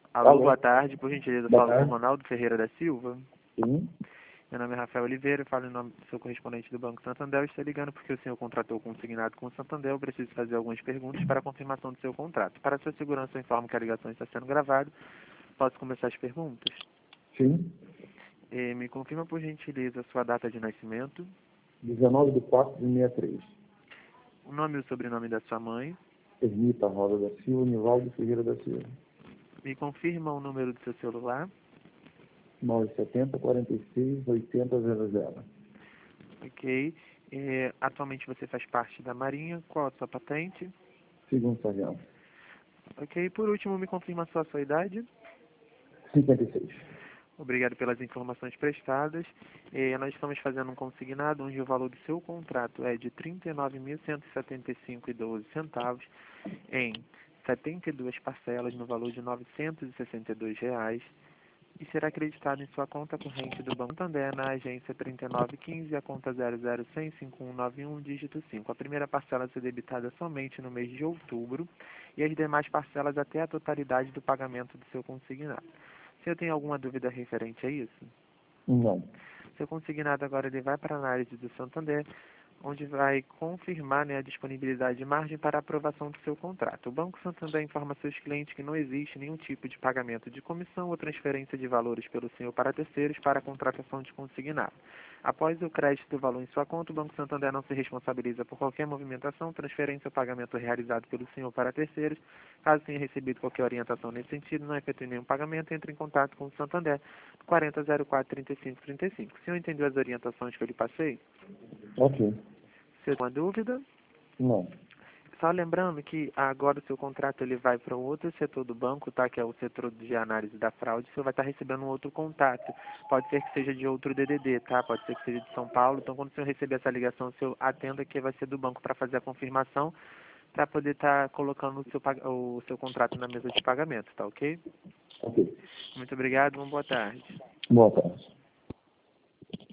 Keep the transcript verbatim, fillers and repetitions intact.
Alô, Alô. boa tarde. Por gentileza, Boa falo com tarde. o Ronaldo Ferreira da Silva. Sim. Meu nome é Rafael Oliveira, eu falo em nome do seu correspondente do Banco Santander. Eu estou ligando porque o senhor contratou o consignado com o Santander. Eu preciso fazer algumas perguntas para a confirmação do seu contrato. Para sua segurança, eu informo que a ligação está sendo gravada. Posso começar as perguntas? Sim. Eh, me confirma, por gentileza, a sua data de nascimento, dezenove de quatro de sessenta e três. o nome e o sobrenome da sua mãe. Ermita Roda da Silva, Nivaldo Ferreira da Silva. Me confirma o número do seu celular. nove sete zero, quarenta e seis, oitenta, zero zero. Ok. Eh, atualmente você faz parte da Marinha. Qual a sua patente? Segundo sargento. Ok. Por último, me confirma só a sua idade. cinquenta e seis. Obrigado pelas informações prestadas. Eh, nós estamos fazendo um consignado onde o valor do seu contrato é de trinta e nove mil cento e setenta e cinco reais e doze centavos em setenta e duas parcelas no valor de novecentos e sessenta e dois reais e será acreditado em sua conta corrente do Banco Santander na agência trinta e nove quinze, a conta zero zero zero zero cinco um nove um, dígito cinco. A primeira parcela será debitada somente no mês de outubro e as demais parcelas até a totalidade do pagamento do seu consignado. Você tem alguma dúvida referente a isso? Não. Seu consignado agora ele vai para a análise do Santander, onde vai confirmar, né, a disponibilidade de margem para a aprovação do seu contrato. O Banco Santander informa seus clientes que não existe nenhum tipo de pagamento de comissão ou transferência de valores pelo senhor para terceiros para a contratação de consignado. Após o crédito do valor em sua conta, o Banco Santander não se responsabiliza por qualquer movimentação, transferência ou pagamento realizado pelo senhor para terceiros. Caso tenha recebido qualquer orientação nesse sentido, não efetue nenhum pagamento, entre em contato com o Santander quarenta zero quatro, trinta e cinco, trinta e cinco. O senhor entendeu as orientações que eu lhe passei? Ok. Você tem uma dúvida? Não. Só lembrando que agora o seu contrato ele vai para um outro setor do banco, tá? Que é o setor de análise da fraude. O senhor vai estar recebendo um outro contato. Pode ser que seja de outro D D D, tá? Pode ser que seja de São Paulo. Então, quando o senhor receber essa ligação, o senhor atenda que vai ser do banco para fazer a confirmação, para poder estar colocando o seu, pag- o seu contrato na mesa de pagamento, tá ok? Ok. Muito obrigado, uma boa tarde. Boa tarde.